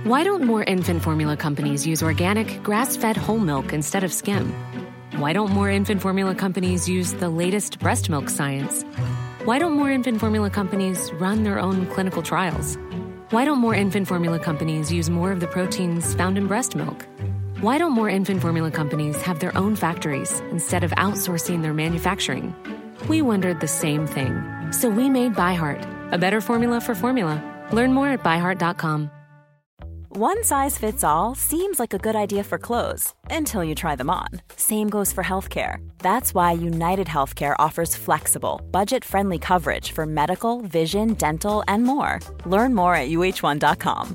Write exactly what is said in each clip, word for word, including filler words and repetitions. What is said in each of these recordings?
Why don't more infant formula companies use organic, grass-fed whole milk instead of skim? Why don't more infant formula companies use the latest breast milk science? Why don't more infant formula companies run their own clinical trials? Why don't more infant formula companies use more of the proteins found in breast milk? Why don't more infant formula companies have their own factories instead of outsourcing their manufacturing? We wondered the same thing. So we made ByHeart, a better formula for formula. Learn more at by heart dot com. One size fits all seems like a good idea for clothes until you try them on. Same goes for healthcare. That's why United Healthcare offers flexible, budget-friendly coverage for medical, vision, dental, and more. Learn more at U H one dot com.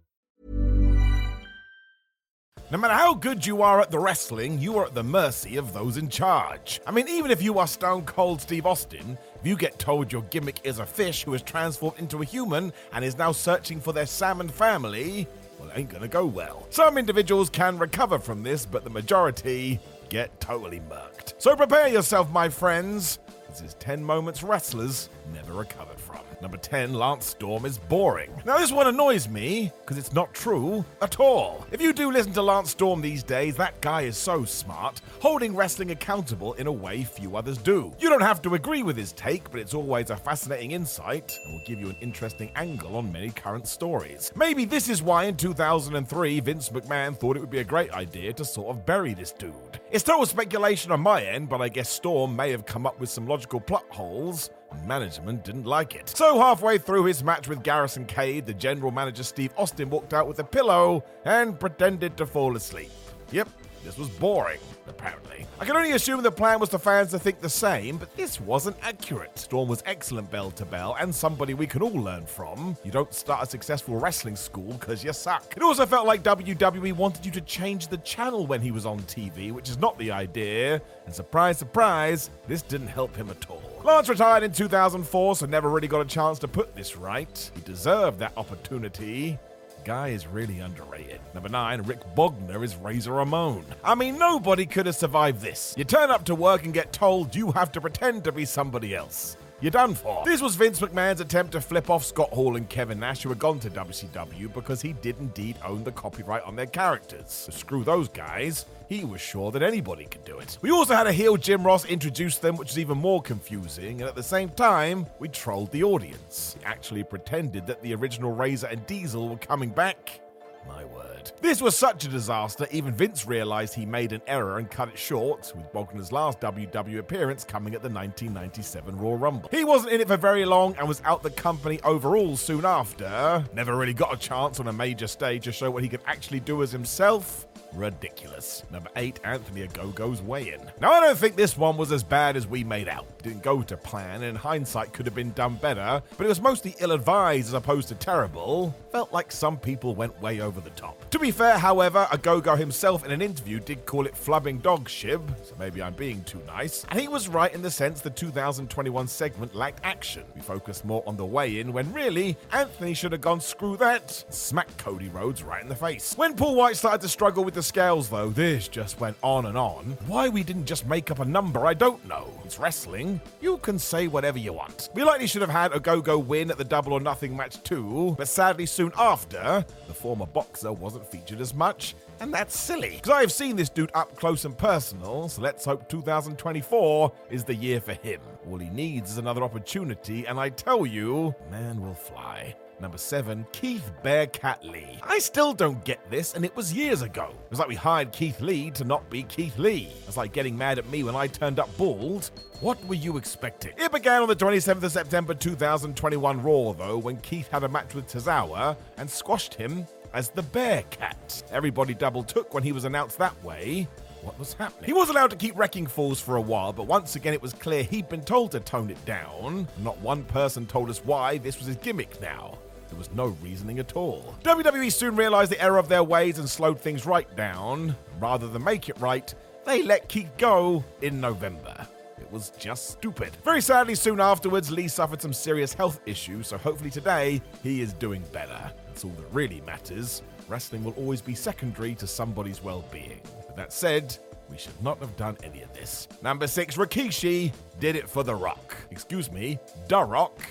No matter how good you are at the wrestling, you are at the mercy of those in charge. I mean, even if you are Stone Cold Steve Austin, if you get told your gimmick is a fish who has transformed into a human and is now searching for their salmon family, well, it ain't gonna go well. Some individuals can recover from this, but the majority get totally murked. So prepare yourself, my friends. This is ten moments wrestlers never recovered from. Number ten, Lance Storm is boring. Now this one annoys me, because it's not true at all. If you do listen to Lance Storm these days, that guy is so smart, holding wrestling accountable in a way few others do. You don't have to agree with his take, but it's always a fascinating insight, and will give you an interesting angle on many current stories. Maybe this is why in two thousand three, Vince McMahon thought it would be a great idea to sort of bury this dude. It's total speculation on my end, but I guess Storm may have come up with some logical plot holes, and management didn't like it. So halfway through his match with Garrison Cade, the general manager Steve Austin walked out with a pillow and pretended to fall asleep. Yep, this was boring, apparently. I can only assume the plan was for fans to think the same, but this wasn't accurate. Storm was excellent bell to bell, and somebody we can all learn from. You don't start a successful wrestling school because you suck. It also felt like W W E wanted you to change the channel when he was on T V, which is not the idea, and surprise, surprise, this didn't help him at all. Lance retired in two thousand four, so never really got a chance to put this right. He deserved that opportunity. Guy is really underrated. Number nine, Rick Bogner is Razor Ramon. I mean, nobody could have survived this. You turn up to work and get told you have to pretend to be somebody else. You're done for. This was Vince McMahon's attempt to flip off Scott Hall and Kevin Nash, who had gone to W C W because he did indeed own the copyright on their characters. So screw those guys. He was sure that anybody could do it. We also had a heel Jim Ross introduce them, which was even more confusing, and at the same time, we trolled the audience. He actually pretended that the original Razor and Diesel were coming back. My word. This was such a disaster, even Vince realized he made an error and cut it short, with Bogner's last W W E appearance coming at the nineteen ninety-seven Royal Rumble. He wasn't in it for very long and was out the company overall soon after. Never really got a chance on a major stage to show what he could actually do as himself. Ridiculous. Number eight, Anthony Ogogo's weigh-in. Now, I don't think this one was as bad as we made out. Didn't go to plan, and in hindsight could have been done better, but it was mostly ill-advised as opposed to terrible. Felt like some people went way over the top. To be fair, however, Ogogo himself in an interview did call it flubbing dog shib, so maybe I'm being too nice, and he was right in the sense the two thousand twenty-one segment lacked action. We focused more on the weigh-in when really, Anthony should have gone screw that, and smacked Cody Rhodes right in the face. When Paul White started to struggle with the scales though, this just went on and on. Why we didn't just make up a number, I don't know. It's wrestling. You can say whatever you want. We likely should have had Ogogo win at the Double or Nothing match too, but sadly soon after, the former boxer wasn't featured as much, and that's silly. Because I've seen this dude up close and personal, so let's hope two thousand twenty-four is the year for him. All he needs is another opportunity, and I tell you, man will fly. Number seven, Keith Bearcat Lee. I still don't get this, and it was years ago. It was like we hired Keith Lee to not be Keith Lee. It's like getting mad at me when I turned up bald. What were you expecting? It began on the twenty-seventh of September two thousand twenty-one Raw, though, when Keith had a match with Tozawa and squashed him as the Bearcat. Everybody double took when he was announced that way. What was happening? He was allowed to keep wrecking falls for a while, but once again it was clear he'd been told to tone it down. Not one person told us why this was his gimmick now. There was no reasoning at all. W W E soon realized the error of their ways and slowed things right down. Rather than make it right, they let Keith go in November. It was just stupid. Very sadly, soon afterwards, Lee suffered some serious health issues, so hopefully today, he is doing better. That's all that really matters. Wrestling will always be secondary to somebody's well-being. But that said, we should not have done any of this. Number six, Rikishi did it for The Rock. Excuse me, Da Rock.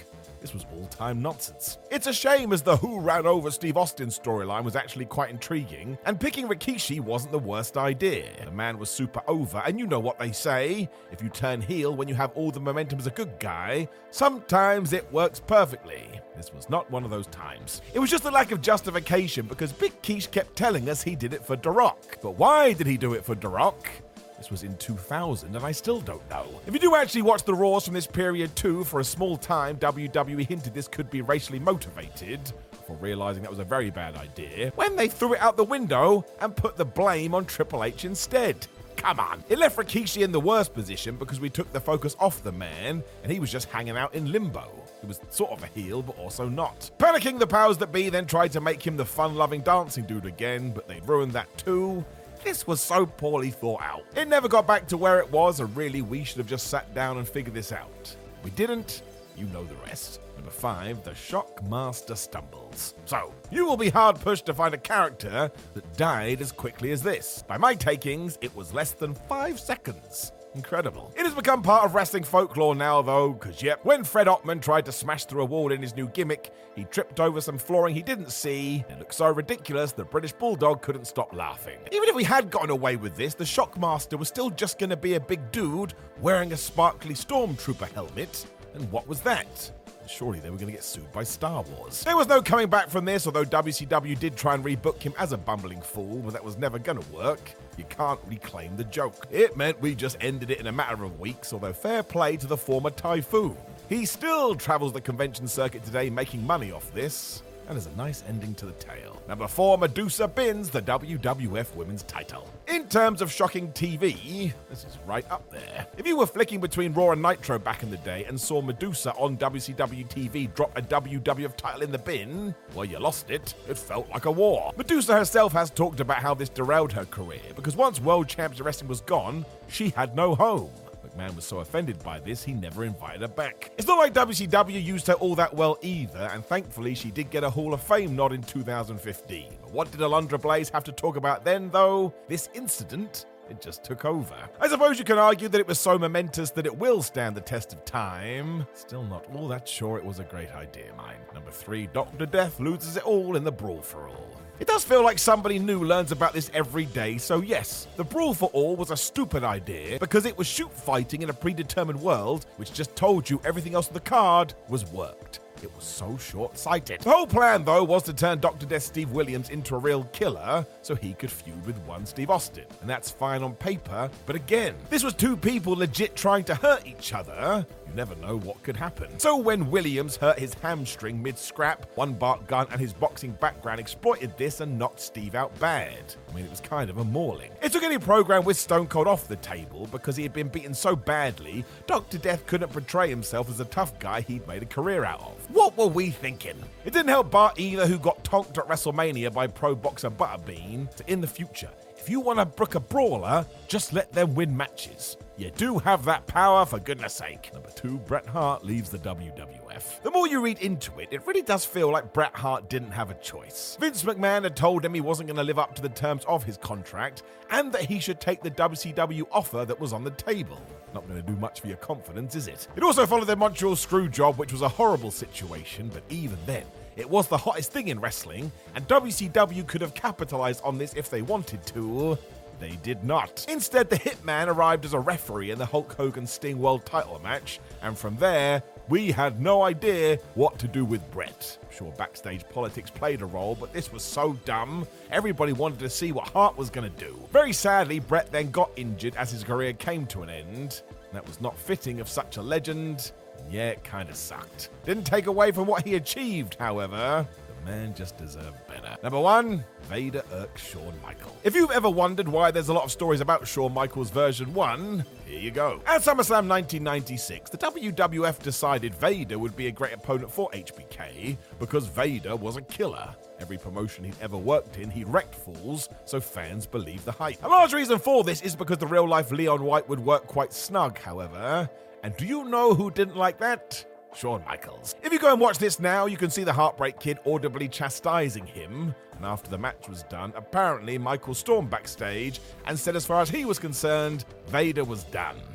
This was all-time nonsense. It's a shame, as the Who Ran Over Steve Austin storyline was actually quite intriguing, and picking Rikishi wasn't the worst idea. The man was super over, and you know what they say, if you turn heel when you have all the momentum as a good guy, sometimes it works perfectly. This was not one of those times. It was just a lack of justification, because Big Keish kept telling us he did it for The Rock. But why did he do it for The Rock? This was in two thousand, and I still don't know. If you do actually watch the Raws from this period too, for a small time, W W E hinted this could be racially motivated, before realizing that was a very bad idea, when they threw it out the window and put the blame on Triple H instead. Come on. It left Rikishi in the worst position because we took the focus off the man, and he was just hanging out in limbo. He was sort of a heel, but also not. Panicking, the powers that be then tried to make him the fun-loving dancing dude again, but they'd ruined that too. This was so poorly thought out. It never got back to where it was, and really we should have just sat down and figured this out. We didn't. You know the rest. Number five, the Shockmaster stumbles. So, you will be hard-pushed to find a character that died as quickly as this. By my takings, it was less than five seconds. Incredible. It has become part of wrestling folklore now, though, because, yep, when Fred Ottman tried to smash through a wall in his new gimmick, he tripped over some flooring he didn't see. It looked so ridiculous, the British Bulldog couldn't stop laughing. Even if we had gotten away with this, the Shockmaster was still just going to be a big dude wearing a sparkly Stormtrooper helmet. And what was that? Surely they were going to get sued by Star Wars. There was no coming back from this, although W C W did try and rebook him as a bumbling fool, but that was never going to work. You can't reclaim the joke. It meant we just ended it in a matter of weeks, although fair play to the former Typhoon. He still travels the convention circuit today, making money off this. And there's a nice ending to the tale. Number four, Medusa bins the W W F Women's title. In terms of shocking T V, this is right up there. If you were flicking between Raw and Nitro back in the day and saw Medusa on W C W T V drop a W W F title in the bin, well, you lost it. It felt like a war. Medusa herself has talked about how this derailed her career, because once World Championship Wrestling was gone, she had no home. McMahon was so offended by this, he never invited her back. It's not like W C W used her all that well either, and thankfully she did get a Hall of Fame nod in two thousand fifteen. What did Alundra Blaze have to talk about then, though? This incident? It just took over. I suppose you can argue that it was so momentous that it will stand the test of time. Still not all that sure it was a great idea, mine. Number three, Doctor Death loses it all in the Brawl for All. It does feel like somebody new learns about this every day, so yes, the Brawl for All was a stupid idea because it was shoot fighting in a predetermined world, which just told you everything else on the card was worked. It was so short-sighted. The whole plan, though, was to turn Doctor Death Steve Williams into a real killer so he could feud with one Steve Austin. And that's fine on paper, but again, this was two people legit trying to hurt each other. You never know what could happen. So when Williams hurt his hamstring mid-scrap, one Bart Gunn and his boxing background exploited this and knocked Steve out bad. I mean, it was kind of a mauling. It took any program with Stone Cold off the table because he had been beaten so badly, Doctor Death couldn't portray himself as a tough guy he'd made a career out of. What were we thinking? It didn't help Bart either, who got tonked at WrestleMania by pro boxer Butterbean, to in the future, if you want to book a brawler, just let them win matches. You do have that power, for goodness sake. Number two, Bret Hart leaves the W W F. The more you read into it, it really does feel like Bret Hart didn't have a choice. Vince McMahon had told him he wasn't going to live up to the terms of his contract, and that he should take the W C W offer that was on the table. Not going to do much for your confidence, is it? It also followed the Montreal screw job, which was a horrible situation, but even then, it was the hottest thing in wrestling, and W C W could have capitalized on this if they wanted to. They did not. Instead, the Hitman arrived as a referee in the Hulk Hogan Sting World title match, and from there, we had no idea what to do with Bret. I'm sure backstage politics played a role, but this was so dumb. Everybody wanted to see what Hart was going to do. Very sadly, Bret then got injured as his career came to an end. That was not fitting of such a legend. Yeah, it kind of sucked. Didn't take away from what he achieved, however. The man just deserved better. Number one, Vader irks Shawn Michaels. If you've ever wondered why there's a lot of stories about Shawn Michaels version one, here you go. At SummerSlam nineteen ninety-six, the W W F decided Vader would be a great opponent for H B K because Vader was a killer. Every promotion he'd ever worked in, he wrecked fools, so fans believed the hype. A large reason for this is because the real-life Leon White would work quite snug, however. And do you know who didn't like that? Shawn Michaels. If you go and watch this now, you can see the Heartbreak Kid audibly chastising him. And after the match was done, apparently Michael stormed backstage and said as far as he was concerned, Vader was done.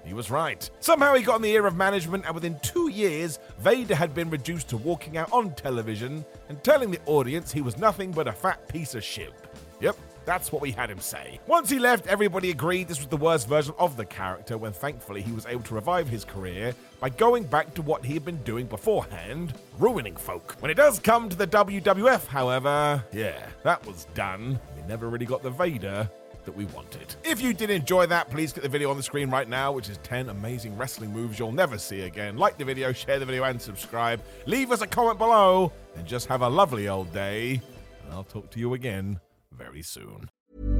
He was right. Somehow he got in the ear of management, and within two years, Vader had been reduced to walking out on television and telling the audience he was nothing but a fat piece of shit. Yep, that's what we had him say. Once he left, everybody agreed this was the worst version of the character, when thankfully he was able to revive his career by going back to what he had been doing beforehand, ruining folk. When it does come to the W W F, however, yeah, that was done. We never really got the Vader that we wanted. If you did enjoy that, please click the video on the screen right now, which is ten amazing wrestling moves you'll never see again. Like the video, share the video, and subscribe. Leave us a comment below, and just have a lovely old day. And I'll talk to you again very soon.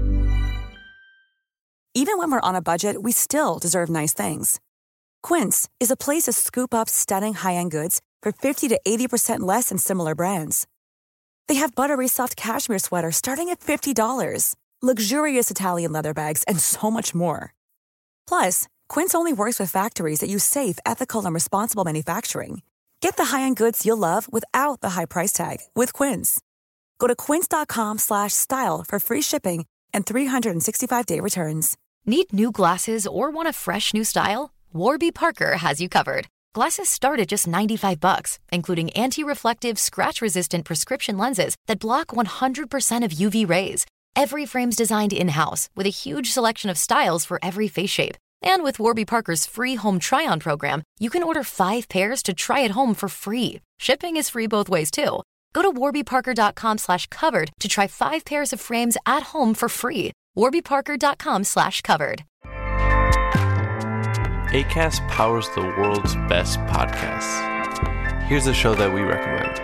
Even when we're on a budget, we still deserve nice things. Quince is a place to scoop up stunning high-end goods for fifty to eighty percent less than similar brands. They have buttery soft cashmere sweaters starting at fifty dollars, luxurious Italian leather bags, and so much more. Plus, Quince only works with factories that use safe, ethical, and responsible manufacturing. Get the high-end goods you'll love without the high price tag with Quince. Go to quince.com slash style for free shipping and three sixty-five day returns. Need new glasses or want a fresh new style? Warby Parker has you covered. Glasses start at just ninety-five bucks, including anti-reflective, scratch-resistant prescription lenses that block one hundred percent of U V rays. Every frame's designed in-house with a huge selection of styles for every face shape. And with Warby Parker's free home try-on program, you can order five pairs to try at home for free. Shipping is free both ways, too. Go to warbyparker.com slash covered to try five pairs of frames at home for free. warbyparker.com slash covered. Acast powers the world's best podcasts. Here's a show that we recommend.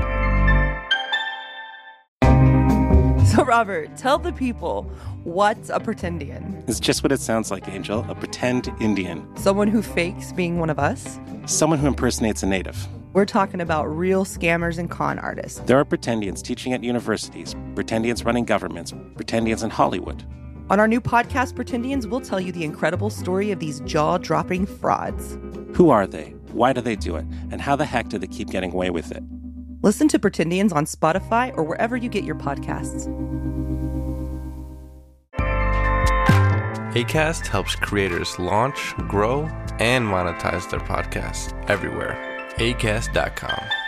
So, Robert, tell the people, what's a pretendian? It's just what it sounds like, Angel. A pretend Indian. Someone who fakes being one of us? Someone who impersonates a native. We're talking about real scammers and con artists. There are pretendians teaching at universities, pretendians running governments, pretendians in Hollywood. On our new podcast, Pretendians, we'll tell you the incredible story of these jaw-dropping frauds. Who are they? Why do they do it? And how the heck do they keep getting away with it? Listen to Pretendians on Spotify or wherever you get your podcasts. Acast helps creators launch, grow, and monetize their podcasts everywhere. acast dot com.